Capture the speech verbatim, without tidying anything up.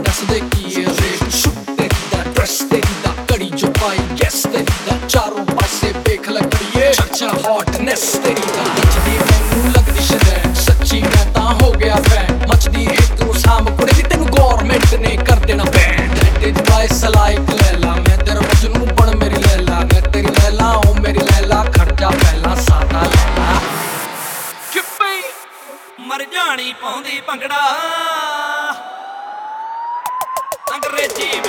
ਦੱਸਦੇ ਕੀ ਏ ਰੇਟ ਸ਼ੁੱਟ ਤੇਰੀ ਦਾ ਡਰੈਸ ਤੇਰੀ ਦਾ ਕੜੀ ਜੋ ਪਾਈ ਗੈਸ ਤੇਰੀ ਦਾ ਚਾਰੋਂ ਪਾਸੇ ਵੇਖ ਲੱਗੜੀਏ ਚਰਚਾ ਹੌਟਨੈਸ ਤੇਰੀ ਦਾ ਨੱਚਦੀ ਮੈਨੂੰ ਲੱਗਦੀ ਸ਼ਰੈਣ ਸੱਚੀ ਮੈਂ ਤਾਂ ਹੋ ਗਿਆ ਫੈਨ ਮੱਚਦੀ ਏ ਤੂੰ ਸਾਮ ਕੁੜੇ ਦੀ ਤੈਨੂੰ ਗੌਰਮੈਂਟ ਨੇ ਕਰ ਦੇਣਾ ਬੈਨ ਡੈਡੇ ਜਵਾਈ ਸਲਾਈਕ ਲੈ ਲਾ ਮੈਂ ਤੇਰਾ ਮਜਨੂ ਬਣ ਮੇਰੀ ਲੈਲਾ ਮੈਂ ਤੇਰੀ ਲੈਲਾ ਓ ਮੇਰੀ ਲੈਲਾ ਖਰਚਾ ਪਹਿਲਾਂ ਸਾਦਾ ਲੈਲਾ ਚੁੱਪੀ ਮਰ ਜਾਣੀ ਪਾਉਂਦੀ ਭੰਗੜਾ ਅੰਗਰੇਜ਼ੀ